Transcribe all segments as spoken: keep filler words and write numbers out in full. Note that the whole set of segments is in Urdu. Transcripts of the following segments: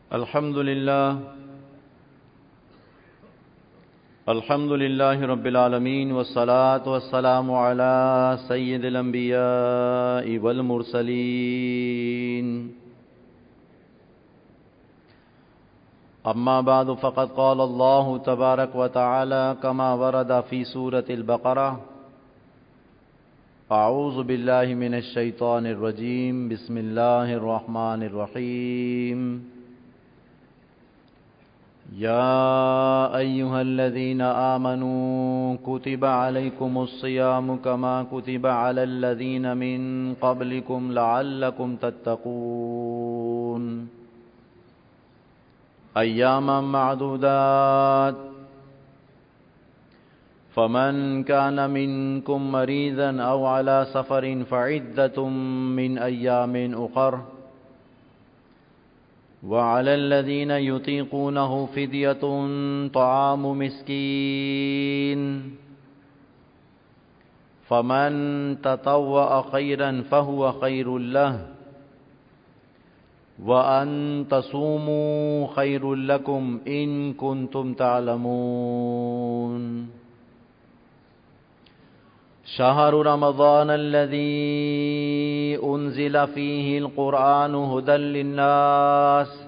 الحمد لله الحمد لله رب العالمين والصلاة والسلام على سيد الأنبياء والمرسلين. أما بعد فقد قال الله تبارك وتعالى كما ورد في سورة البقرة: أعوذ بالله من الشيطان الرجيم بسم الله الرحمن الرحيم. يا أيها الذين آمنوا كتب عليكم الصيام كما كتب على الذين من قبلكم لعلكم تتقون أياما معدودات فمن كان منكم مريضا أو على سفر فعدة من أيام أخر وعلى الذين يطيقونه فدية طعام مسكين فمن تطوع خيرا فهو خير له وأن تصوموا خير لكم إن كنتم تعلمون. شهر رمضان الذي أنزل فيه القرآن هدى للناس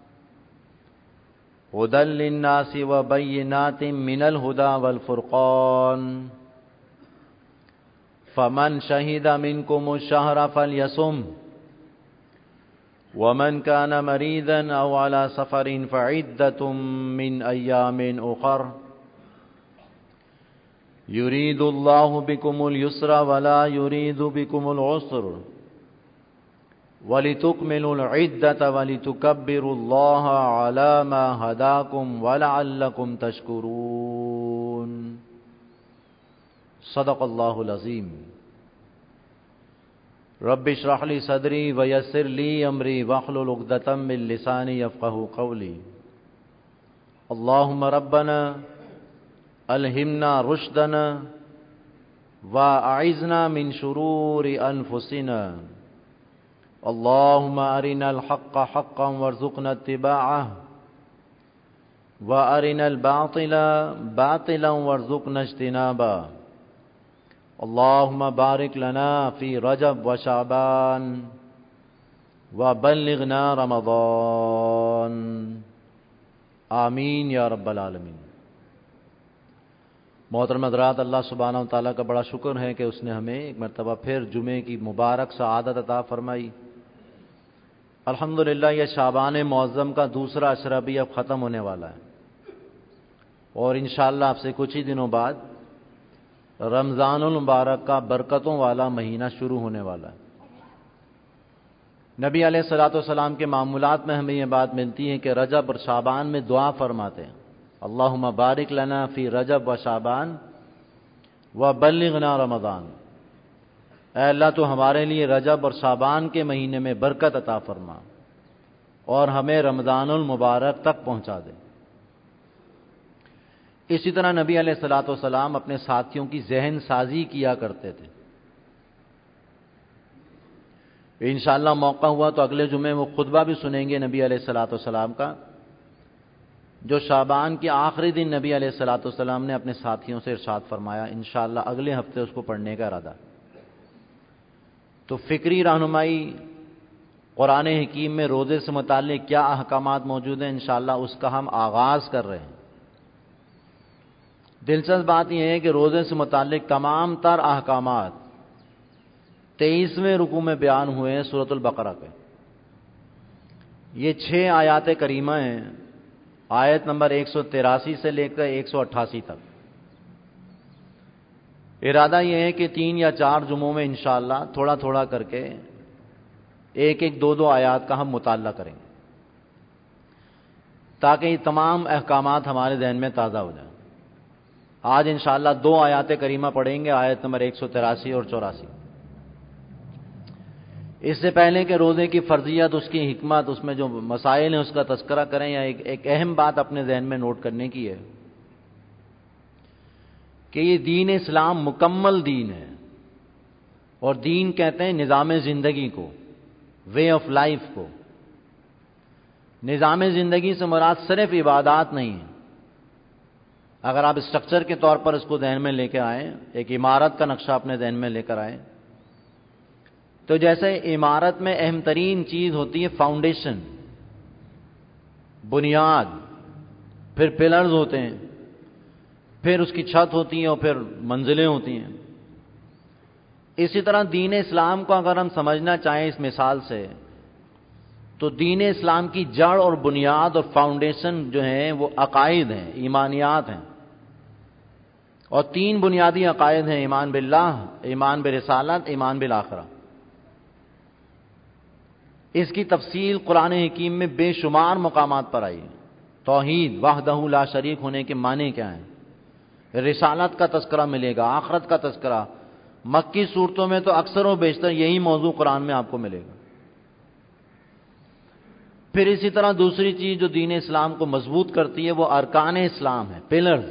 هدى للناس وبينات من الهدى والفرقان فمن شهد منكم الشهر فليصم ومن كان مريضا أو على سفر فعدة من أيام أخر يريد الله بكم اليسر ولا يريد بكم العسر ولتكملوا العدة ولتكبروا الله على ما هداكم ولعلكم تشكرون. صدق الله العظيم. رب اشرح لي صدري ويسر لي أمري واحلل عقدة من لساني يفقهوا قولي. اللهم ربنا الہمنا رشدنا واعذنا من شرور انفسنا. اللهم ارنا الحق حقا وارزقنا اتباعه وارنا الباطل باطلا وارزقنا اجتنابه. اللهم بارك لنا في رجب وشعبان وبلغنا رمضان. آمین یا رب العالمین. محترم حضرات، اللہ سبحانہ و تعالیٰ کا بڑا شکر ہے کہ اس نے ہمیں ایک مرتبہ پھر جمعے کی مبارک سعادت عطا فرمائی. الحمدللہ یہ شعبان معظم کا دوسرا عشرہ بھی اب ختم ہونے والا ہے اور انشاءاللہ آپ سے کچھ ہی دنوں بعد رمضان المبارک کا برکتوں والا مہینہ شروع ہونے والا ہے. نبی علیہ الصلوۃ والسلام کے معمولات میں ہمیں یہ بات ملتی ہے کہ رجب اور شعبان میں دعا فرماتے ہیں: اللہم بارک لنا فی رجب و شعبان و بلغنا رمضان. اے اللہ تو ہمارے لیے رجب اور شعبان کے مہینے میں برکت عطا فرما اور ہمیں رمضان المبارک تک پہنچا دے. اسی طرح نبی علیہ الصلوۃ والسلام اپنے ساتھیوں کی ذہن سازی کیا کرتے تھے. انشاءاللہ موقع ہوا تو اگلے جمعے وہ خطبہ بھی سنیں گے نبی علیہ الصلوۃ والسلام کا، جو شعبان کے آخری دن نبی علیہ الصلوۃ والسلام نے اپنے ساتھیوں سے ارشاد فرمایا. انشاءاللہ اگلے ہفتے اس کو پڑھنے کا ارادہ. تو فکری رہنمائی قرآن حکیم میں روزے سے متعلق کیا احکامات موجود ہیں، انشاءاللہ اس کا ہم آغاز کر رہے ہیں. دلچسپ بات یہ ہے کہ روزے سے متعلق تمام تر احکامات تیئیسویں رکوع میں بیان ہوئے ہیں سورۃ البقرہ کے. یہ چھ آیات کریمہ ہیں، آیت نمبر ایک سو تراسی سے لے کر ایک سو اٹھاسی تک. ارادہ یہ ہے کہ تین یا چار جمعوں میں انشاءاللہ تھوڑا تھوڑا کر کے ایک ایک دو دو آیات کا ہم مطالعہ کریں گے تاکہ یہ تمام احکامات ہمارے ذہن میں تازہ ہو جائیں. آج انشاءاللہ دو آیات کریمہ پڑھیں گے، آیت نمبر ایک سو تراسی اور چوراسی. اس سے پہلے کہ روزے کی فرضیت، اس کی حکمت، اس میں جو مسائل ہیں اس کا تذکرہ کریں، یا ایک, ایک اہم بات اپنے ذہن میں نوٹ کرنے کی ہے کہ یہ دین اسلام مکمل دین ہے اور دین کہتے ہیں نظام زندگی کو، وے آف لائف کو. نظام زندگی سے مراد صرف عبادات نہیں ہے. اگر آپ اسٹرکچر کے طور پر اس کو ذہن میں لے کے آئیں، ایک عمارت کا نقشہ اپنے ذہن میں لے کر آئیں، تو جیسے عمارت میں اہم ترین چیز ہوتی ہے فاؤنڈیشن، بنیاد، پھر پلرز ہوتے ہیں، پھر اس کی چھت ہوتی ہے اور پھر منزلیں ہوتی ہیں. اسی طرح دین اسلام کو اگر ہم سمجھنا چاہیں اس مثال سے، تو دین اسلام کی جڑ اور بنیاد اور فاؤنڈیشن جو ہیں وہ عقائد ہیں، ایمانیات ہیں. اور تین بنیادی عقائد ہیں: ایمان باللہ، ایمان برسالت، ایمان بالآخرہ. اس کی تفصیل قرآن حکیم میں بے شمار مقامات پر آئی ہے. توحید، وحدہ لا شریک ہونے کے معنی کیا ہیں، رسالت کا تذکرہ ملے گا، آخرت کا تذکرہ. مکی صورتوں میں تو اکثر و بیشتر یہی موضوع قرآن میں آپ کو ملے گا. پھر اسی طرح دوسری چیز جو دین اسلام کو مضبوط کرتی ہے وہ ارکان اسلام ہے، پلرز.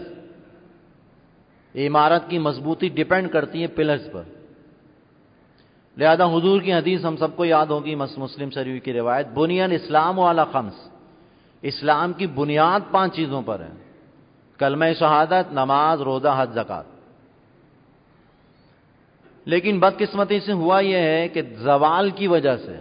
عمارت کی مضبوطی ڈیپینڈ کرتی ہے پلرز پر. لہذا حضور کی حدیث ہم سب کو یاد ہوگی، مسلم شریف کی روایت، بنی الاسلام علی خمس، اسلام کی بنیاد پانچ چیزوں پر ہے: کلمہ شہادت، نماز، روزہ، حج، زکات. لیکن بدقسمتی سے ہوا یہ ہے کہ زوال کی وجہ سے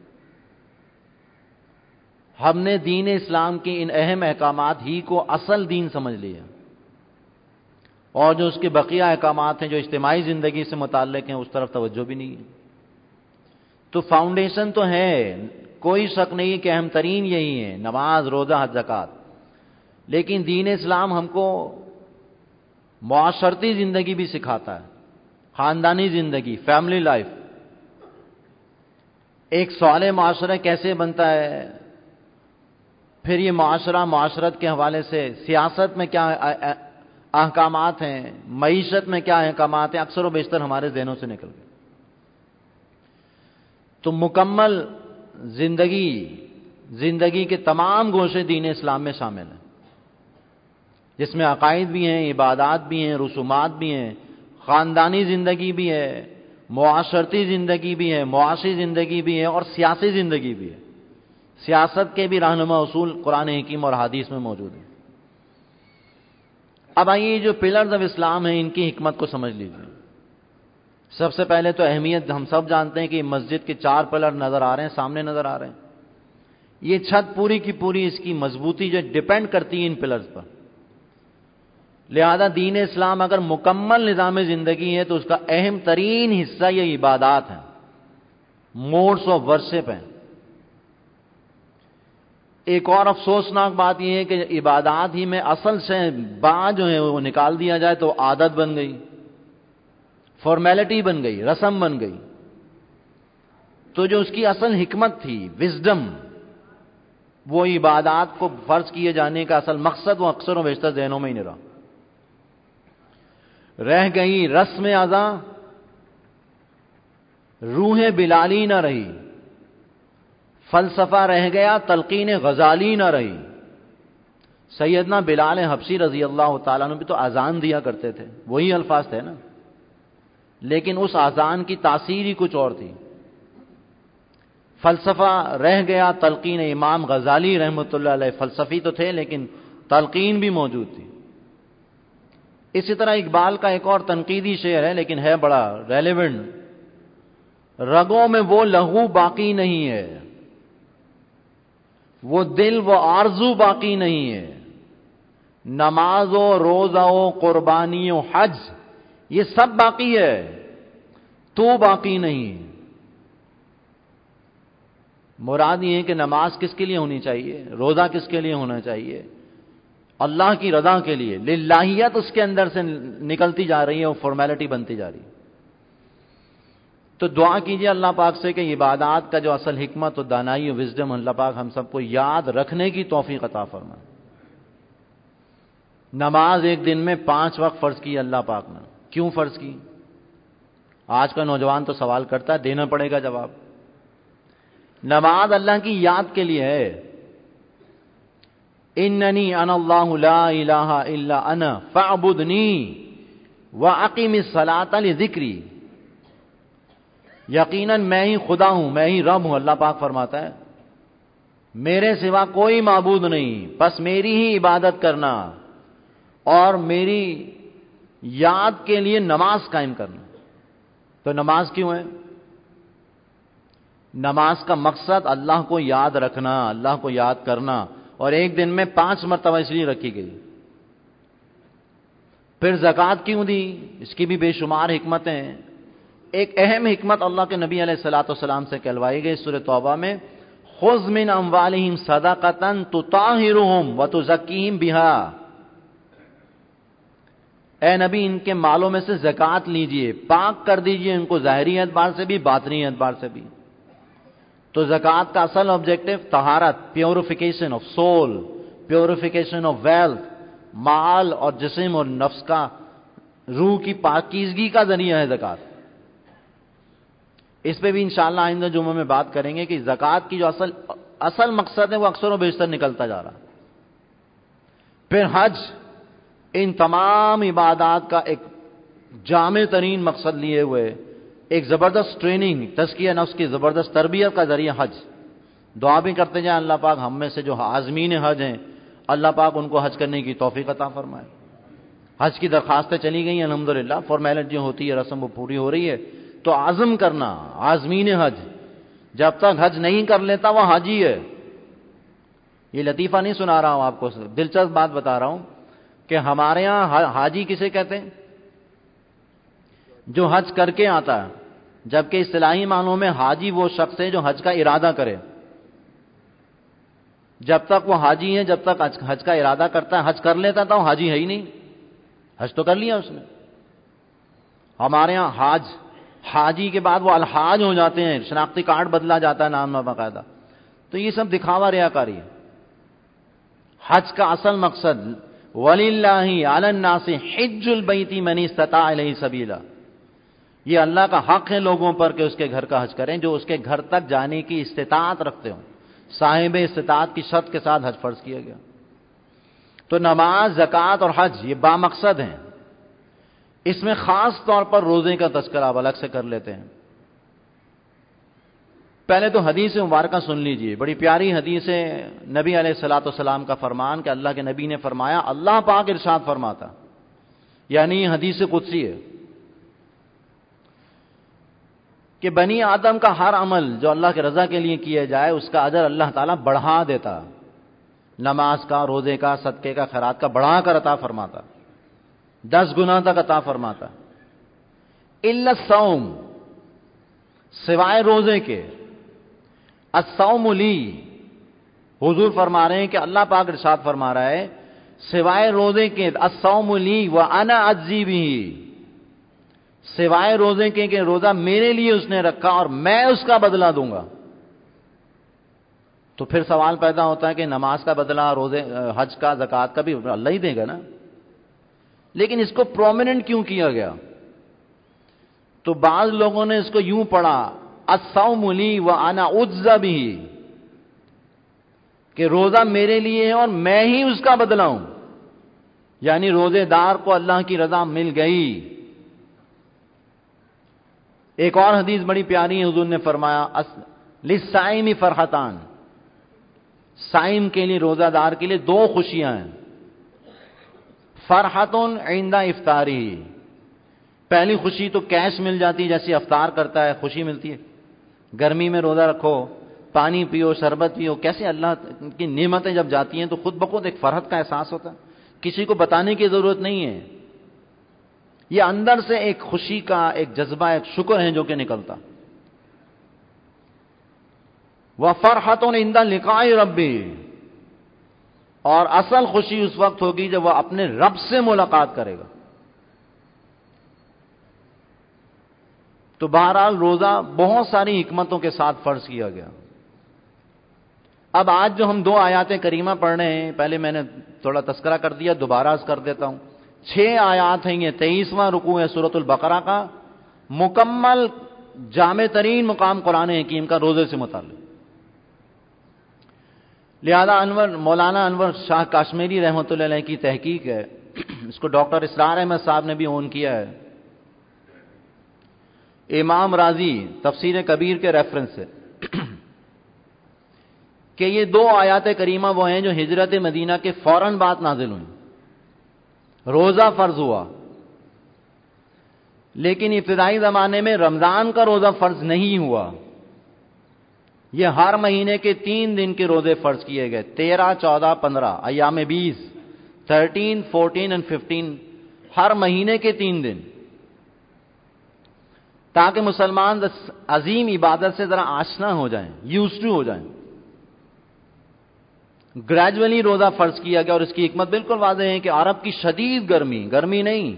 ہم نے دین اسلام کی ان اہم احکامات ہی کو اصل دین سمجھ لیا، اور جو اس کے بقیہ احکامات ہیں جو اجتماعی زندگی سے متعلق ہیں اس طرف توجہ بھی نہیں ہے. تو فاؤنڈیشن تو ہے، کوئی شک نہیں کہ اہم ترین یہی ہے، نماز، روزہ، حج، زکات. لیکن دین اسلام ہم کو معاشرتی زندگی بھی سکھاتا ہے، خاندانی زندگی، فیملی لائف. ایک صالح معاشرہ کیسے بنتا ہے، پھر یہ معاشرہ معاشرت کے حوالے سے سیاست میں کیا احکامات ہیں، معیشت میں کیا احکامات ہیں، اکثر و بیشتر ہمارے ذہنوں سے نکل گئے. تو مکمل زندگی زندگی کے تمام گوشے دین اسلام میں شامل ہیں، جس میں عقائد بھی ہیں، عبادات بھی ہیں، رسومات بھی ہیں، خاندانی زندگی بھی ہے، معاشرتی زندگی بھی ہے، معاشی زندگی بھی ہے، اور سیاسی زندگی بھی ہے. سیاست کے بھی رہنما اصول قرآن حکیم اور حدیث میں موجود ہیں. اب آئیے جو پلرز آف اسلام ہیں ان کی حکمت کو سمجھ لیجیے. سب سے پہلے تو اہمیت ہم سب جانتے ہیں کہ مسجد کے چار پلر نظر آ رہے ہیں، سامنے نظر آ رہے ہیں. یہ چھت پوری کی پوری اس کی مضبوطی جو ڈیپینڈ کرتی ہے ان پلرز پر. لہذا دین اسلام اگر مکمل نظام زندگی ہے تو اس کا اہم ترین حصہ یہ عبادات ہیں، موڈس آف ورشپ ہیں. ایک اور افسوسناک بات یہ ہے کہ عبادات ہی میں اصل سے با جو ہے وہ نکال دیا جائے تو عادت بن گئی، فارمیلٹی بن گئی، رسم بن گئی. تو جو اس کی اصل حکمت تھی، وزڈم، وہ عبادات کو فرض کیے جانے کا اصل مقصد وہ اکثر و بیشتر ذہنوں میں ہی نہیں رہا. رہ گئی رسم ادا، روح بلالی نہ رہی، فلسفہ رہ گیا، تلقین غزالی نہ رہی. سیدنا بلال حبشی رضی اللہ تعالیٰ عنہ بھی تو اذان دیا کرتے تھے، وہی الفاظ تھے نا، لیکن اس اذان کی تاثیر ہی کچھ اور تھی. فلسفہ رہ گیا، تلقین. امام غزالی رحمۃ اللہ علیہ فلسفی تو تھے لیکن تلقین بھی موجود تھی. اسی طرح اقبال کا ایک اور تنقیدی شعر ہے لیکن ہے بڑا ریلیونٹ: رگوں میں وہ لہو باقی نہیں ہے، وہ دل وہ آرزو باقی نہیں ہے، نماز و روزہ و قربانی و حج یہ سب باقی ہے، تو باقی نہیں. مراد یہ ہے کہ نماز کس کے لیے ہونی چاہیے، روزہ کس کے لیے ہونا چاہیے؟ اللہ کی رضا کے لیے. للہیت اس کے اندر سے نکلتی جا رہی ہے اور فارمیلٹی بنتی جا رہی ہے. تو دعا کیجئے اللہ پاک سے کہ عبادات کا جو اصل حکمت و دانائی و وزڈم اللہ پاک ہم سب کو یاد رکھنے کی توفیق عطا فرمائے. نماز ایک دن میں پانچ وقت فرض کی اللہ پاک نے. کیوں فرض کی؟ آج کا نوجوان تو سوال کرتا ہے، دینا پڑے گا جواب. نماز اللہ کی یاد کے لیے ہے. اننی انا اللہ لا الہ الا انا فاعبدنی واقم الصلاۃ لذکری. یقیناً میں ہی خدا ہوں، میں ہی رب ہوں. اللہ پاک فرماتا ہے میرے سوا کوئی معبود نہیں، بس میری ہی عبادت کرنا اور میری یاد کے لیے نماز قائم کرنا۔ تو نماز کیوں ہے؟ نماز کا مقصد اللہ کو یاد رکھنا، اللہ کو یاد کرنا، اور ایک دن میں پانچ مرتبہ اس لیے رکھی گئی۔ پھر زکوٰۃ کیوں دی؟ اس کی بھی بے شمار حکمتیں ہیں۔ ایک اہم حکمت اللہ کے نبی علیہ الصلوۃ والسلام سے کہلوائی گئی سورہ توبہ میں، خذ من اموالہم صدقۃ تطہرہم وتزکیہم بہا، اے نبی ان کے مالوں میں سے زکوٰۃ لیجئے، پاک کر دیجئے ان کو ظاہری اعتبار سے بھی باطنی اعتبار سے بھی۔ تو زکوٰۃ کا اصل آبجیکٹو طہارت، purification of soul, purification of wealth, مال اور جسم اور نفس کا، روح کی پاکیزگی کا ذریعہ ہے زکوٰۃ۔ اس پہ بھی انشاءاللہ آئندہ جمعہ میں بات کریں گے کہ زکوٰۃ کی جو اصل اصل مقصد ہے وہ اکثر و بیشتر نکلتا جا رہا۔ پھر حج، ان تمام عبادات کا ایک جامع ترین مقصد لیے ہوئے ایک زبردست ٹریننگ، تزکیہ نفس کی زبردست تربیت کا ذریعہ حج۔ دعا بھی کرتے جائیں اللہ پاک ہم میں سے جو عازمین حج ہیں، اللہ پاک ان کو حج کرنے کی توفیق عطا فرمائے۔ حج کی درخواستیں چلی گئی الحمدللہ، فارمیلٹی ہوتی ہے، رسم وہ پوری ہو رہی ہے، تو عزم کرنا، عازمین حج جب تک حج نہیں کر لیتا وہ حاجی ہے۔ یہ لطیفہ نہیں سنا رہا ہوں آپ کو، دلچسپ بات بتا رہا ہوں کہ ہمارے ہاں حاجی کسے کہتے ہیں؟ جو حج کر کے آتا ہے، جبکہ اصطلاحی معنوں میں حاجی وہ شخص ہے جو حج کا ارادہ کرے۔ جب تک وہ حاجی ہے، جب تک حج کا ارادہ کرتا ہے، حج کر لیتا تھا وہ حاجی ہے ہی نہیں، حج تو کر لیا اس نے۔ ہمارے ہاں حاج، حاجی کے بعد وہ الحاج ہو جاتے ہیں، شناختی کارڈ بدلا جاتا ہے نام میں باقاعدہ۔ تو یہ سب دکھاوا ریاکاری ہے۔ حج کا اصل مقصد وَلِلَّهِ عَلَى النَّاسِ حِجُّ الْبَيْتِ مَنِ اسْتَطَاعَ إِلَيْهِ سَبِيلًا، یہ اللہ کا حق ہے لوگوں پر کہ اس کے گھر کا حج کریں جو اس کے گھر تک جانے کی استطاعت رکھتے ہوں۔ صاحب استطاعت کی شرط کے ساتھ حج فرض کیا گیا۔ تو نماز، زکوٰۃ اور حج یہ بامقصد ہیں۔ اس میں خاص طور پر روزے کا تذکرہ آپ الگ سے کر لیتے ہیں۔ پہلے تو حدیث مبارکہ سن لیجئے، بڑی پیاری حدیث ہے، نبی علیہ الصلوۃ والسلام کا فرمان کہ اللہ کے نبی نے فرمایا، اللہ پاک ارشاد فرماتا، یعنی یہ حدیث قدسی ہے کہ بنی آدم کا ہر عمل جو اللہ کے رضا کے لیے کیا جائے اس کا اجر اللہ تعالیٰ بڑھا دیتا، نماز کا، روزے کا، صدقے کا، خیرات کا بڑھا کر عطا فرماتا، دس گنا تک عطا فرماتا، الا الصوم، سوائے روزے کے۔ الصوم لی، حضور فرما رہے ہیں کہ اللہ پاک ارشاد فرما رہا ہے سوائے روزے کے، الصوم لی وانا اجزی بہ، سوائے روزے کے کہ روزہ میرے لیے اس نے رکھا اور میں اس کا بدلہ دوں گا۔ تو پھر سوال پیدا ہوتا ہے کہ نماز کا بدلہ، روزے، حج کا، زکوٰۃ کا بھی اللہ ہی دے گا نا، لیکن اس کو پرومیننٹ کیوں کیا گیا؟ تو بعض لوگوں نے اس کو یوں پڑھا، الصوم لی وانا اجزی بہ، کہ روزہ میرے لیے ہے اور میں ہی اس کا بدلہ ہوں، یعنی روزے دار کو اللہ کی رضا مل گئی۔ ایک اور حدیث بڑی پیاری ہے، حضور نے فرمایا للصائم فرحتان، صائم کے لیے، روزہ دار کے لیے دو خوشیاں ہیں، فرحت عند افطاری، پہلی خوشی تو کیش مل جاتی، جیسے افطار کرتا ہے خوشی ملتی ہے، گرمی میں روزہ رکھو، پانی پیو، شربت پیو، کیسے اللہ کی نعمتیں جب جاتی ہیں تو خود بخود ایک فرحت کا احساس ہوتا ہے، کسی کو بتانے کی ضرورت نہیں ہے، یہ اندر سے ایک خوشی کا ایک جذبہ، ایک شکر ہے جو کہ نکلتا۔ وَفَرْحَةٌ عِندَ لِقَاءِ رَبِّهِ، اور اصل خوشی اس وقت ہوگی جب وہ اپنے رب سے ملاقات کرے گا۔ تو بہرحال روزہ بہت ساری حکمتوں کے ساتھ فرض کیا گیا۔ اب آج جو ہم دو آیات کریمہ پڑھ رہے ہیں، پہلے میں نے تھوڑا تذکرہ کر دیا، دوبارہ عرض کر دیتا ہوں۔ چھ آیات ہیں، یہ تیئیسواں رکوع ہے سورۃ البقرہ کا، مکمل جامع ترین مقام قرآن حکیم کا روزے سے متعلق۔ لہذا انور مولانا انور شاہ کاشمیری رحمۃ اللہ علیہ کی تحقیق ہے، اس کو ڈاکٹر اسرار احمد صاحب نے بھی اون کیا ہے، امام راضی تفسیر کبیر کے ریفرنس سے، کہ یہ دو آیات کریمہ وہ ہیں جو ہجرت مدینہ کے فوراً بعد نازل ہوئیں. روزہ فرض ہوا، لیکن ابتدائی زمانے میں رمضان کا روزہ فرض نہیں ہوا. یہ ہر مہینے کے تین دن کے روزے فرض کیے گئے، تیرہ، چودہ، پندرہ، ایام بیس، تھرٹین، فورٹین اینڈ ففٹین، ہر مہینے کے تین دن، تاکہ مسلمان عظیم عبادت سے ذرا آشنا ہو جائیں، یوزڈ ٹو ہو جائیں. گریجولی روزہ فرض کیا گیا، اور اس کی حکمت بالکل واضح ہے کہ عرب کی شدید گرمی، گرمی نہیں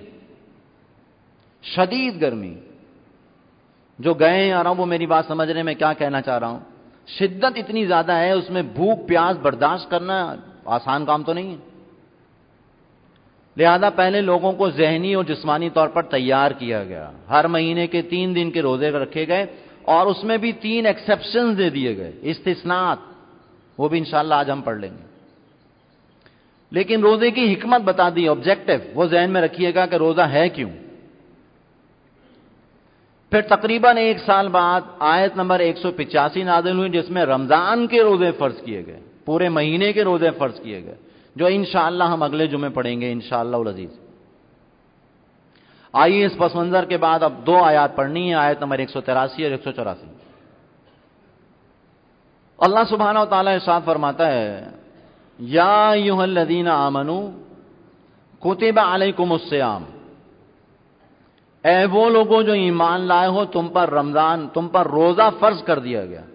شدید گرمی، جو گئے ہیں عرب وہ میری بات سمجھ رہے ہیں میں کیا کہنا چاہ رہا ہوں. شدت اتنی زیادہ ہے، اس میں بھوک پیاس برداشت کرنا آسان کام تو نہیں ہے. لہذا پہلے لوگوں کو ذہنی اور جسمانی طور پر تیار کیا گیا. ہر مہینے کے تین دن کے روزے رکھے گئے، اور اس میں بھی تین ایکسیپشنز دے دیے گئے، استثناءات، وہ بھی انشاءاللہ آج ہم پڑھ لیں گے. لیکن روزے کی حکمت بتا دی، آبجیکٹو وہ ذہن میں رکھیے گا کہ روزہ ہے کیوں. پھر تقریباً ایک سال بعد آیت نمبر ایک سو پچاسی نازل ہوئی، جس میں رمضان کے روزے فرض کیے گئے، پورے مہینے کے روزے فرض کیے گئے، جو انشاءاللہ ہم اگلے جمعے پڑھیں گے انشاءاللہ العزیز. آئیے اس پس منظر کے بعد اب دو آیات پڑھنی ہے، آیت نمبر ایک سو تراسی اور ایک سو چوراسی. اللہ سبحانہ و تعالیٰ ارشاد فرماتا ہے، یا ایھا الذین آمنوا کتب علیکم الصیام، اے وہ لوگوں جو ایمان لائے ہو، تم پر رمضان، تم پر روزہ فرض کر دیا گیا.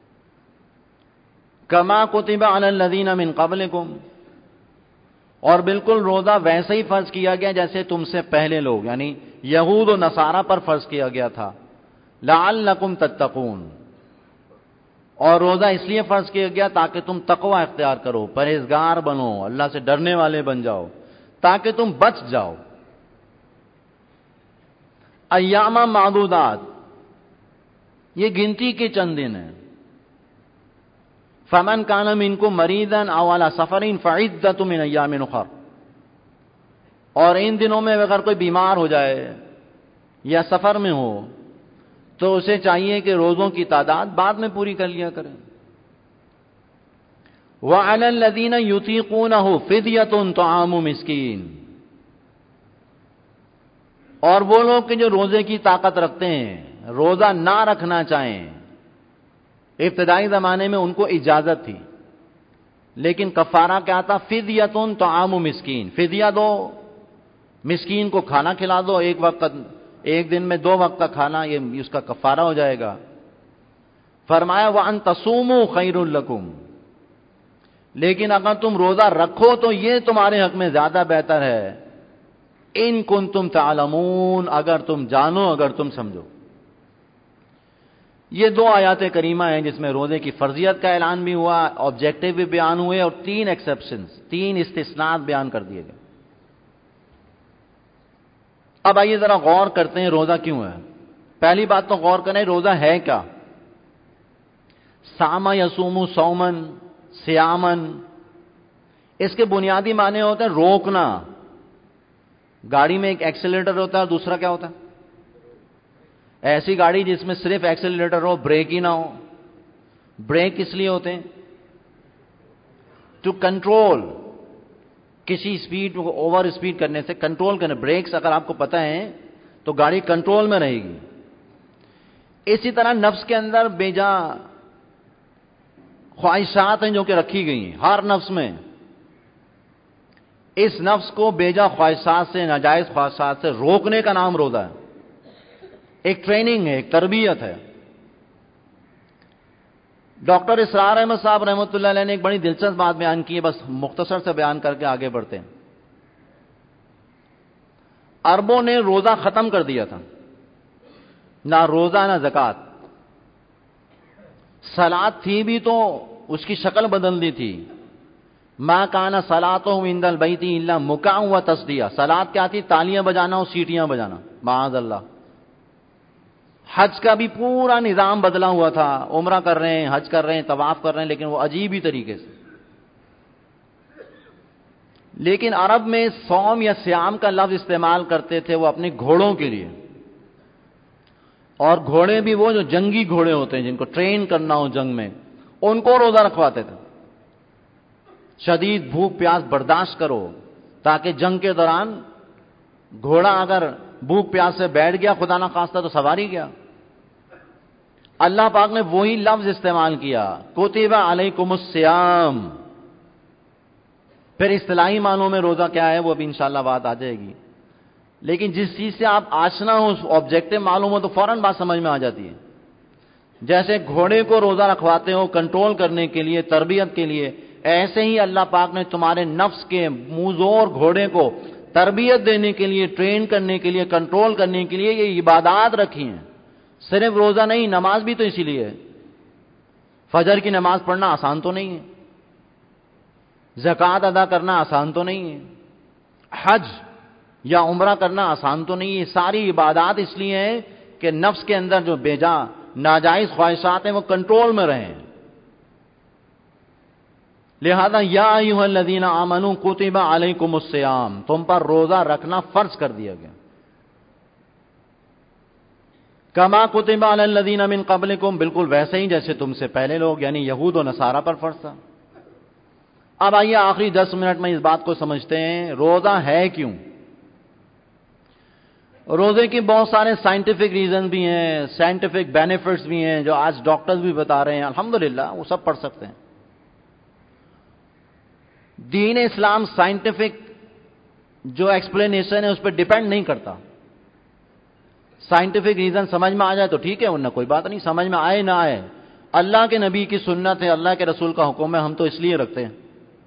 کما کتب علی الذین من قبلکم، اور بالکل روزہ ویسے ہی فرض کیا گیا جیسے تم سے پہلے لوگ، یعنی یہود و نصارہ پر فرض کیا گیا تھا. لعلکم تتقون، اور روزہ اس لیے فرض کیا گیا تاکہ تم تقوی اختیار کرو، پرہیزگار بنو، اللہ سے ڈرنے والے بن جاؤ، تاکہ تم بچ جاؤ. ایام معدودات، یہ گنتی کے چند دن ہیں. فمن کان منکم مریضا او علی سفر فعدۃ من ایام اخر، اور ان دنوں میں اگر کوئی بیمار ہو جائے یا سفر میں ہو تو اسے چاہیے کہ روزوں کی تعداد بعد میں پوری کر لیا کریں. وعلی الذین یطیقونہ فدیۃ طعام مسکین، اور وہ لوگ کہ جو روزے کی طاقت رکھتے ہیں، روزہ نہ رکھنا چاہیں، ابتدائی زمانے میں ان کو اجازت تھی، لیکن کفارہ کیا تھا؟ فدیۃ طعام مسکین، فدیہ دو، مسکین کو کھانا کھلا دو، ایک وقت ایک دن میں دو وقت کا کھانا، یہ اس کا کفارہ ہو جائے گا. فرمایا وَأَن تَصُومُوا خَيْرٌ لَكُمْ، لیکن اگر تم روزہ رکھو تو یہ تمہارے حق میں زیادہ بہتر ہے. ان کنتم تعلمون، اگر تم جانو، اگر تم سمجھو. یہ دو آیات کریمہ ہیں جس میں روزے کی فرضیت کا اعلان بھی ہوا، آبجیکٹو بھی بیان ہوئے، اور تین ایکسیپشنز، تین استثناءات بیان کر دیے گئے. اب آئیے ذرا غور کرتے ہیں روزہ کیوں ہے. پہلی بات تو غور کریں روزہ ہے کیا. سام یصوم صومن سیامن، اس کے بنیادی معنی ہوتے ہیں روکنا. گاڑی میں ایک ایکسیلیٹر ہوتا ہے اور دوسرا کیا ہوتا ہے؟ ایسی گاڑی جس میں صرف ایکسیلیٹر ہو، بریک ہی نہ ہو. بریک اس لیے ہوتے ہیں ٹو کنٹرول، کسی سپیڈ کو اوور سپیڈ کرنے سے کنٹرول کرنے. بریکس اگر آپ کو پتہ ہے تو گاڑی کنٹرول میں رہے گی. اسی طرح نفس کے اندر بے جا خواہشات ہیں جو کہ رکھی گئی ہیں ہر نفس میں. اس نفس کو بے جا خواہشات سے، ناجائز خواہشات سے روکنے کا نام روزہ ہے. ایک ٹریننگ ہے، ایک تربیت ہے. ڈاکٹر اسرار احمد صاحب رحمۃ اللہ علیہ نے ایک بڑی دلچسپ بات بیان کی ہے، بس مختصر سے بیان کر کے آگے بڑھتے ہیں. عربوں نے روزہ ختم کر دیا تھا، نہ روزہ نہ زکات. صلات تھی بھی تو اس کی شکل بدل دی تھی. ما کان صلاتهم عند البیت الا مکاء و تصدیہ. صلات کیا تھی؟ تالیاں بجانا اور سیٹیاں بجانا، معاذ اللہ. حج کا بھی پورا نظام بدلا ہوا تھا. عمرہ کر رہے ہیں، حج کر رہے ہیں، طواف کر رہے ہیں، لیکن وہ عجیب ہی طریقے سے. لیکن عرب میں صوم یا سیام کا لفظ استعمال کرتے تھے وہ اپنے گھوڑوں کے لیے. اور گھوڑے بھی وہ جو جنگی گھوڑے ہوتے ہیں جن کو ٹرین کرنا ہو جنگ میں، ان کو روزہ رکھواتے تھے. شدید بھوک پیاس برداشت کرو تاکہ جنگ کے دوران گھوڑا اگر بھوک پیاس سے بیٹھ گیا خدا نہ خواستہ تو سوار ہی گیا. اللہ پاک نے وہی لفظ استعمال کیا کتب علیکم الصیام. پھر اصطلاحی معنوں میں روزہ کیا ہے وہ ابھی انشاءاللہ بات آ جائے گی، لیکن جس چیز سے آپ آشنا ہو اس آبجیکٹو معلوم ہو تو فوراً بات سمجھ میں آ جاتی ہے. جیسے گھوڑے کو روزہ رکھواتے ہو کنٹرول کرنے کے لیے، تربیت کے لیے، ایسے ہی اللہ پاک نے تمہارے نفس کے موزور گھوڑے کو تربیت دینے کے لیے، ٹرین کرنے کے لیے، کنٹرول کرنے کے لیے یہ عبادات رکھی ہیں. صرف روزہ نہیں، نماز بھی تو اسی لیے ہے. فجر کی نماز پڑھنا آسان تو نہیں ہے، زکوٰۃ ادا کرنا آسان تو نہیں ہے، حج یا عمرہ کرنا آسان تو نہیں ہے. ساری عبادات اس لیے ہیں کہ نفس کے اندر جو بیجا ناجائز خواہشات ہیں وہ کنٹرول میں رہیں. لہذا یا ایھا الذین آمنوا کتب علیکم الصیام، تم پر روزہ رکھنا فرض کر دیا گیا. کما کتب علی الذین من قبلکم، بالکل ویسے ہی جیسے تم سے پہلے لوگ یعنی یہود و نصارہ پر فرض تھا. اب آئیے آخری دس منٹ میں اس بات کو سمجھتے ہیں روزہ ہے کیوں. روزے کے بہت سارے سائنٹیفک ریزن بھی ہیں، سائنٹیفک بینیفٹس بھی ہیں جو آج ڈاکٹرز بھی بتا رہے ہیں، الحمدللہ وہ سب پڑھ سکتے ہیں. دین اسلام سائنٹیفک جو ایکسپلینیشن ہے اس پہ ڈیپینڈ نہیں کرتا. سائنٹیفک ریزن سمجھ میں آ جائے تو ٹھیک ہے، ورنہ کوئی بات نہیں، سمجھ میں آئے نہ آئے اللہ کے نبی کی سنت ہے، اللہ کے رسول کا حکم ہے، ہم تو اس لیے رکھتے ہیں.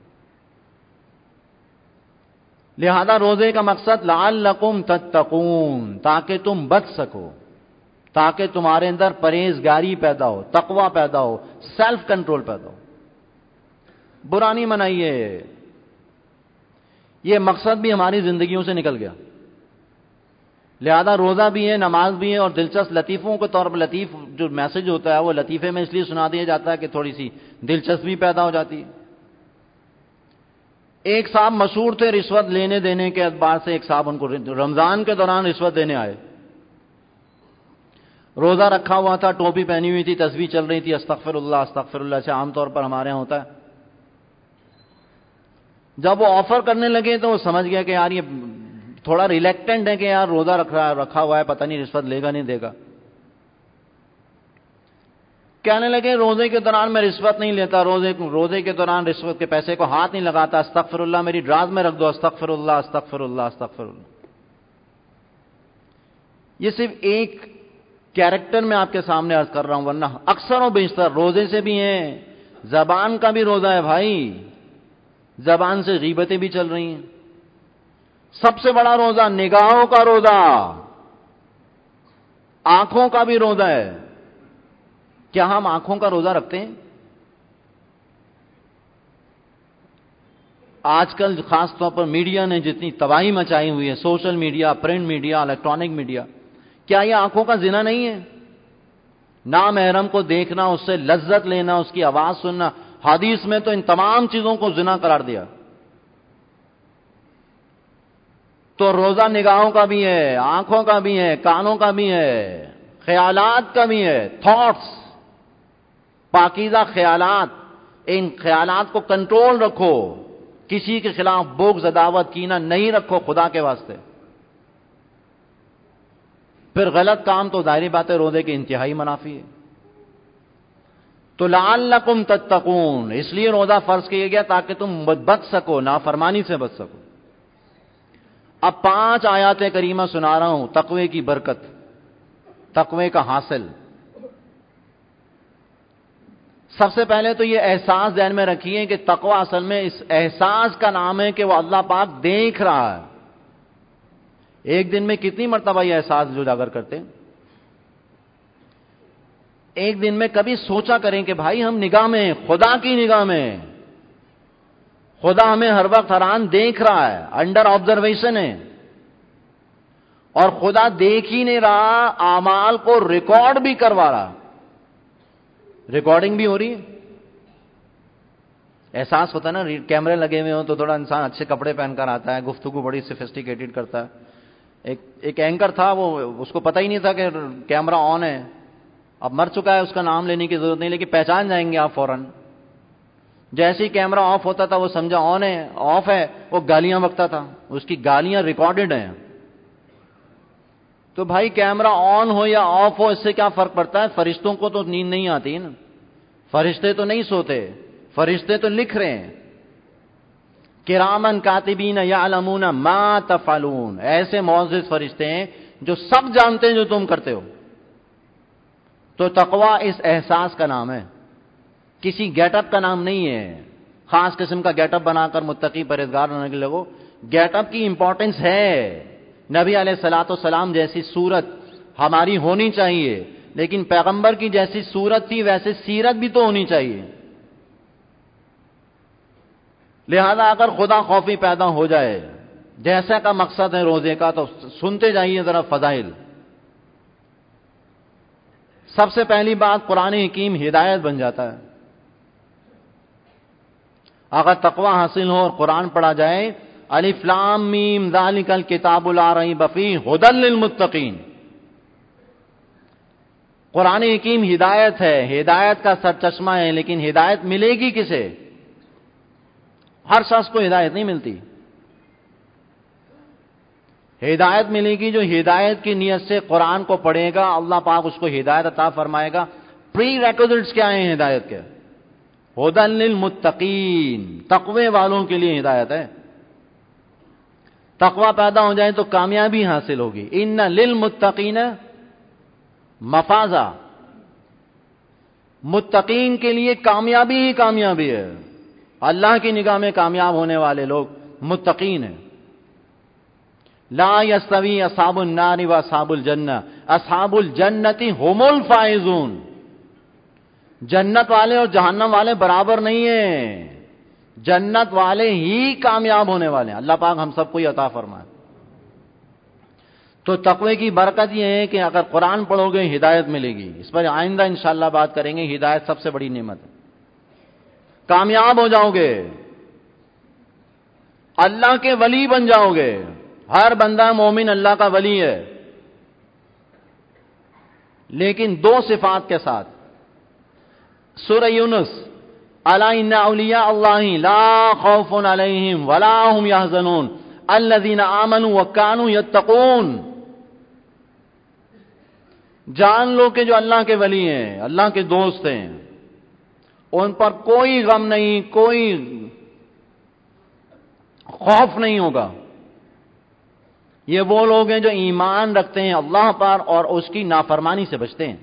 لہذا روزے کا مقصد لعلکم تتقون، تاکہ تم بچ سکو، تاکہ تمہارے اندر پرہیزگاری پیدا ہو، تقوی پیدا ہو، سیلف کنٹرول پیدا ہو. برا نہیں منائیے، یہ مقصد بھی ہماری زندگیوں سے نکل گیا. لہذا روزہ بھی ہے، نماز بھی ہے، اور دلچسپ لطیفوں کے طور پر لطیف جو میسج ہوتا ہے وہ لطیفے میں اس لیے سنا دیا جاتا ہے کہ تھوڑی سی دلچسپی پیدا ہو جاتی ہے. ایک صاحب مشہور تھے رشوت لینے دینے کے اعتبار سے. ایک صاحب ان کو رمضان کے دوران رشوت دینے آئے. روزہ رکھا ہوا تھا، ٹوپی پہنی ہوئی تھی، تسبیح چل رہی تھی، استغفر اللہ استغفر اللہ سے عام طور پر ہمارے یہاں ہوتا ہے. جب وہ آفر کرنے لگے تو وہ سمجھ گیا کہ یار یہ تھوڑا ریلیکٹنٹ ہے کہ یار روزہ رکھ رہا رکھا ہوا ہے، پتہ نہیں رشوت لے گا نہیں دے گا. کہنے لگے روزے کے دوران میں رشوت نہیں لیتا، روزے روزے کے دوران رشوت کے پیسے کو ہاتھ نہیں لگاتا، استغفر اللہ میری ڈراز میں رکھ دو، استغفر اللہ استغفر اللہ استغفر اللہ. یہ صرف ایک کیریکٹر میں آپ کے سامنے عرض کر رہا ہوں، ورنہ اکثر و بیشتر روزے سے بھی ہیں. زبان کا بھی روزہ ہے بھائی، زبان سے غیبتیں بھی چل رہی ہیں. سب سے بڑا روزہ نگاہوں کا روزہ، آنکھوں کا بھی روزہ ہے. کیا ہم آنکھوں کا روزہ رکھتے ہیں؟ آج کل خاص طور پر میڈیا نے جتنی تباہی مچائی ہوئی ہے، social media, print media, electronic media, کیا یہ آنکھوں کا زنا نہیں ہے؟ نامحرم کو دیکھنا، اس سے لذت لینا، اس کی آواز سننا، حدیث میں تو ان تمام چیزوں کو زنا قرار دیا. تو روزہ نگاہوں کا بھی ہے، آنکھوں کا بھی ہے، کانوں کا بھی ہے، خیالات کا بھی ہے، تھاٹس، پاکیزہ خیالات. ان خیالات کو کنٹرول رکھو، کسی کے خلاف بغض عداوت کینہ نہیں رکھو خدا کے واسطے. پھر غلط کام تو ظاہری بات ہے روزے کے انتہائی منافی ہے. تو لعلکم تتقون، اس لیے روزہ فرض کیا گیا تاکہ تم بچ سکو، نافرمانی سے بچ سکو. اب پانچ آیات کریمہ سنا رہا ہوں تقوی کی برکت، تقوی کا حاصل. سب سے پہلے تو یہ احساس ذہن میں رکھیے کہ تقوی اصل میں اس احساس کا نام ہے کہ وہ اللہ پاک دیکھ رہا ہے. ایک دن میں کتنی مرتبہ یہ احساس جو اجاگر کرتے ہیں؟ ایک دن میں کبھی سوچا کریں کہ بھائی ہم نگاہ میں ہیں، خدا کی نگاہ میں. خدا ہمیں ہر وقت حیران دیکھ رہا ہے، انڈر آبزرویشن ہے. اور خدا دیکھ ہی نہیں رہا، اعمال کو ریکارڈ بھی کروا رہا، ریکارڈنگ بھی ہو رہی ہے. احساس ہوتا ہے نا، کیمرے لگے ہوئے ہوں تو تھوڑا انسان اچھے کپڑے پہن کر آتا ہے، گفتگو بڑی سفسٹیکیٹڈ کرتا ہے. ایک ایک اینکر تھا، وہ اس کو پتہ ہی نہیں تھا کہ کیمرہ آن ہے. اب مر چکا ہے، اس کا نام لینے کی ضرورت نہیں، لیکن پہچان جائیں گے آپ فوراً. جیسے ہی کیمرہ آف ہوتا تھا وہ سمجھا آن ہے، آف ہے، وہ گالیاں بکتا تھا، اس کی گالیاں ریکارڈڈ ہیں. تو بھائی کیمرہ آن ہو یا آف ہو اس سے کیا فرق پڑتا ہے؟ فرشتوں کو تو نیند نہیں آتی نا، فرشتے تو نہیں سوتے، فرشتے تو لکھ رہے ہیں. کرامن کاتبین یعلمون ما تفعلون، ایسے معزز فرشتے ہیں جو سب جانتے ہیں جو تم کرتے ہو. تو تقویٰ اس احساس کا نام ہے، کسی گیٹ اپ کا نام نہیں ہے. خاص قسم کا گیٹ اپ بنا کر متقی پرہیزگار ہونے کے لوگوں، گیٹ اپ کی امپورٹنس ہے. نبی علیہ الصلوۃ والسلام جیسی صورت ہماری ہونی چاہیے، لیکن پیغمبر کی جیسی صورت تھی ویسے سیرت بھی تو ہونی چاہیے. لہذا اگر خدا خوفی پیدا ہو جائے جیسا کا مقصد ہے روزے کا، تو سنتے جائیے ذرا فضائل. سب سے پہلی بات قرآن حکیم ہدایت بن جاتا ہے. اگر تقویٰ حاصل ہو اور قرآن پڑھا جائے، الف لام میم ذالک الکتاب لا ریب فیہ ھدی للمتقین، قرآن حکیم ہدایت ہے، ہدایت کا سرچشمہ ہے. لیکن ہدایت ملے گی کسے؟ ہر شخص کو ہدایت نہیں ملتی. ہدایت ملے گی جو ہدایت کی نیت سے قرآن کو پڑھے گا، اللہ پاک اس کو ہدایت عطا فرمائے گا. پری ریکوزٹس کیا ہیں ہدایت کے؟ ھدی للمتقین، تقوی والوں کے لیے ہدایت ہے. تقوی پیدا ہو جائے تو کامیابی حاصل ہوگی. ان للمتقین مفازا، متقین کے لیے کامیابی ہی کامیابی ہے. اللہ کی نگاہ میں کامیاب ہونے والے لوگ متقین ہیں. لا یستوی اصحاب النار و اصحاب الجنہ، اصحاب الجنت هم الفائزون. جنت والے اور جہنم والے برابر نہیں ہیں، جنت والے ہی کامیاب ہونے والے ہیں. اللہ پاک ہم سب کو ہی عطا فرمائے. تو تقوی کی برکت یہ ہے کہ اگر قرآن پڑھو گے ہدایت ملے گی. اس پر آئندہ انشاءاللہ بات کریں گے. ہدایت سب سے بڑی نعمت ہے. کامیاب ہو جاؤ گے، اللہ کے ولی بن جاؤ گے. ہر بندہ مومن اللہ کا ولی ہے، لیکن دو صفات کے ساتھ. سورہ یونس، الا ان اولیاء اللہ لا خوف علیہم ولا هم يحزنون الذین آمنوا وکانوا یتقون. جان لو کہ جو اللہ کے ولی ہیں، اللہ کے دوست ہیں، ان پر کوئی غم نہیں، کوئی خوف نہیں ہوگا. یہ وہ لوگ ہیں جو ایمان رکھتے ہیں اللہ پر اور اس کی نافرمانی سے بچتے ہیں.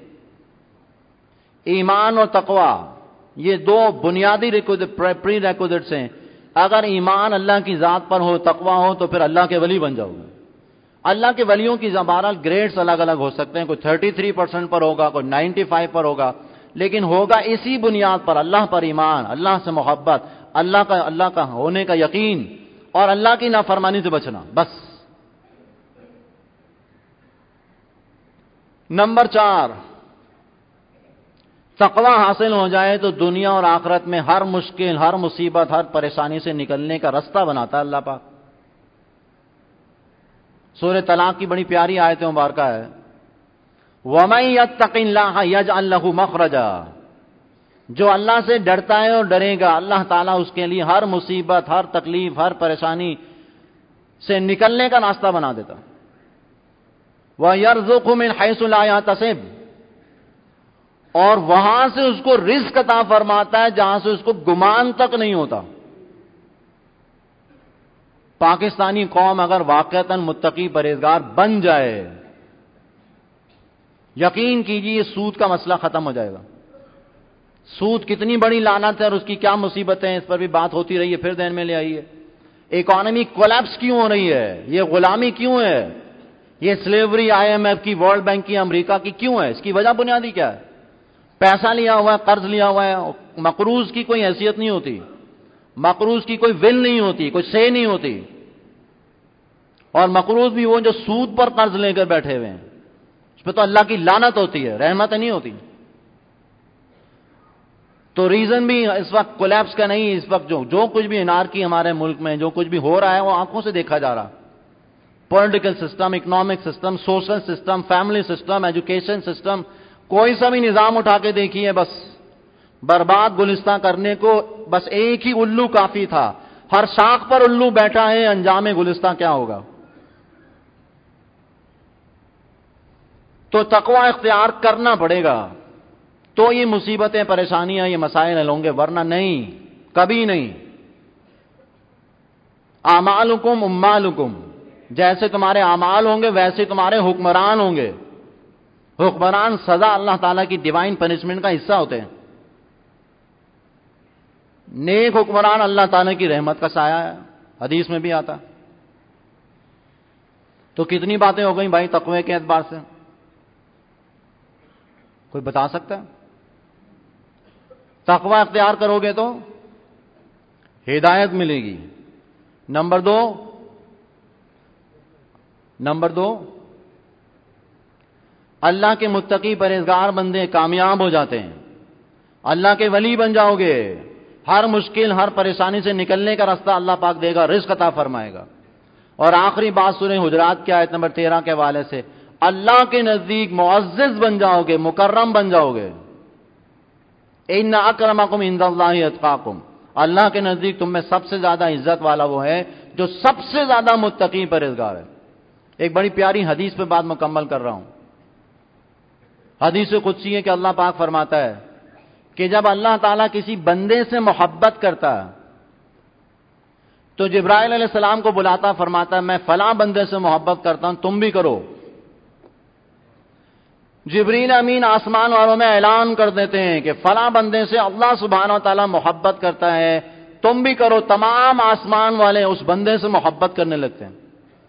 ایمان اور تقوی یہ دو بنیادی پری ریکوزٹس ہیں. اگر ایمان اللہ کی ذات پر ہو، تقوی ہو، تو پھر اللہ کے ولی بن جاؤ گے. اللہ کے ولیوں کی بہرحال گریڈز الگ الگ ہو سکتے ہیں. کوئی تھرٹی تھری پرسینٹ پر ہوگا، کوئی نائنٹی فائیو پر ہوگا، لیکن ہوگا اسی بنیاد پر، اللہ پر ایمان، اللہ سے محبت، اللہ کا اللہ کا ہونے کا یقین اور اللہ کی نافرمانی سے بچنا. بس. نمبر چار، تقوی حاصل ہو جائے تو دنیا اور آخرت میں ہر مشکل، ہر مصیبت، ہر پریشانی سے نکلنے کا راستہ بناتا ہے اللہ پاک. سورہ طلاق کی بڑی پیاری آیت مبارکہ ہے، وَمَن يَتَّقِ اللَّهَ يَجْعَل لَّهُ مَخْرَجًا. جو اللہ سے ڈرتا ہے اور ڈرے گا، اللہ تعالیٰ اس کے لیے ہر مصیبت، ہر تکلیف، ہر پریشانی سے نکلنے کا راستہ بنا دیتا. وَيَرْزُقْهُ مِنْ حَيْثُ لَا يَحْتَسِبُ، اور وہاں سے اس کو رزق عطا فرماتا ہے جہاں سے اس کو گمان تک نہیں ہوتا. پاکستانی قوم اگر واقعتاً متقی پرہیزگار بن جائے، یقین کیجیے سود کا مسئلہ ختم ہو جائے گا. سود کتنی بڑی لعنت ہے اور اس کی کیا مصیبتیں ہیں، اس پر بھی بات ہوتی رہی ہے، پھر ذہن میں لے آئیے. اکانومی کولیپس کیوں ہو رہی ہے؟ یہ غلامی کیوں ہے؟ یہ سلیوری آئی ایم ایف کی، ورلڈ بینک کی، امریکہ کی کیوں ہے؟ اس کی وجہ بنیادی کیا ہے؟ پیسہ لیا ہوا ہے، قرض لیا ہوا ہے. مقروض کی کوئی حیثیت نہیں ہوتی، مقروض کی کوئی ول نہیں ہوتی، کوئی سے نہیں ہوتی. اور مقروض بھی وہ جو سود پر قرض لے کر بیٹھے ہوئے ہیں، اس پہ تو اللہ کی لعنت ہوتی ہے، رحمت نہیں ہوتی. تو ریزن بھی اس وقت کولیپس کا نہیں. اس وقت جو جو کچھ بھی انارکی ہمارے ملک میں جو کچھ بھی ہو رہا ہے وہ آنکھوں سے دیکھا جا رہا. Political system, economic system, social system, family system, education system, کوئی سا بھی نظام اٹھا کے دیکھیے، بس برباد گلستہ کرنے کو بس ایک ہی الو کافی تھا. ہر شاخ پر الو بیٹھا ہے، انجام گلستہ کیا ہوگا؟ تو تقوی اختیار کرنا پڑے گا تو یہ مصیبتیں، پریشانیاں، یہ مسائل حل ہوں گے، ورنہ نہیں، کبھی نہیں. اعمالکم امالکم، جیسے تمہارے اعمال ہوں گے ویسے تمہارے حکمران ہوں گے. حکمران سزا اللہ تعالیٰ کی ڈیوائن پنشمنٹ کا حصہ ہوتے ہیں. نیک حکمران اللہ تعالیٰ کی رحمت کا سایہ ہے، حدیث میں بھی آتا. تو کتنی باتیں ہو گئیں بھائی تقوی کے اعتبار سے، کوئی بتا سکتا ہے؟ تقوی اختیار کرو گے تو ہدایت ملے گی. نمبر دو نمبر دو اللہ کے متقی پرہیزگار بندے کامیاب ہو جاتے ہیں، اللہ کے ولی بن جاؤ گے. ہر مشکل، ہر پریشانی سے نکلنے کا راستہ اللہ پاک دے گا، رزق عطا فرمائے گا. اور آخری بات سورہ حجرات کی آیت نمبر تیرہ کے حوالے سے، اللہ کے نزدیک معزز بن جاؤ گے، مکرم بن جاؤ گے. ان اکرمکم عند اللہ اتقاکم، اللہ کے نزدیک تم میں سب سے زیادہ عزت والا وہ ہے جو سب سے زیادہ متقی پرہیزگار ہے. ایک بڑی پیاری حدیث پہ بات مکمل کر رہا ہوں. حدیث قدسی ہے کہ اللہ پاک فرماتا ہے کہ جب اللہ تعالیٰ کسی بندے سے محبت کرتا ہے تو جبرائیل علیہ السلام کو بلاتا، فرماتا ہے میں فلاں بندے سے محبت کرتا ہوں، تم بھی کرو. جبریل امین آسمان والوں میں اعلان کر دیتے ہیں کہ فلاں بندے سے اللہ سبحانہ و تعالیٰ محبت کرتا ہے، تم بھی کرو. تمام آسمان والے اس بندے سے محبت کرنے لگتے ہیں.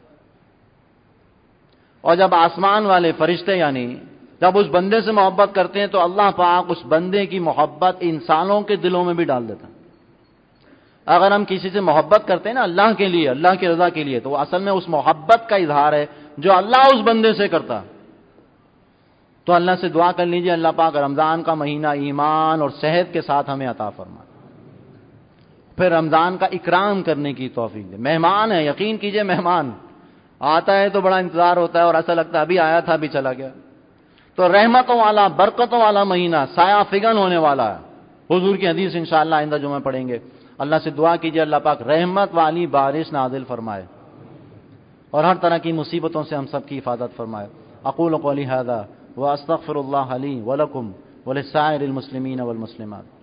اور جب آسمان والے فرشتے یعنی جب اس بندے سے محبت کرتے ہیں تو اللہ پاک اس بندے کی محبت انسانوں کے دلوں میں بھی ڈال دیتا ہے. اگر ہم کسی سے محبت کرتے ہیں نا اللہ کے لیے، اللہ کی رضا کے لیے، تو اصل میں اس محبت کا اظہار ہے جو اللہ اس بندے سے کرتا. تو اللہ سے دعا کر لیجئے اللہ پاک رمضان کا مہینہ ایمان اور صحت کے ساتھ ہمیں عطا فرمائے، پھر رمضان کا اکرام کرنے کی توفیق دے. مہمان ہے، یقین کیجئے مہمان آتا ہے تو بڑا انتظار ہوتا ہے اور ایسا لگتا ہے ابھی آیا تھا ابھی چلا گیا. تو رحمتوں والا، برکتوں والا مہینہ، سایہ فگن ہونے والا ہے. حضور کی حدیث انشاءاللہ آئندہ جمعہ پڑھیں گے. اللہ سے دعا کیجئے اللہ پاک رحمت والی بارش نازل فرمائے اور ہر طرح کی مصیبتوں سے ہم سب کی حفاظت فرمائے. اقول قولی ھذا واستغفر اللہ لی ولکم ولسائر المسلمین والمسلمات.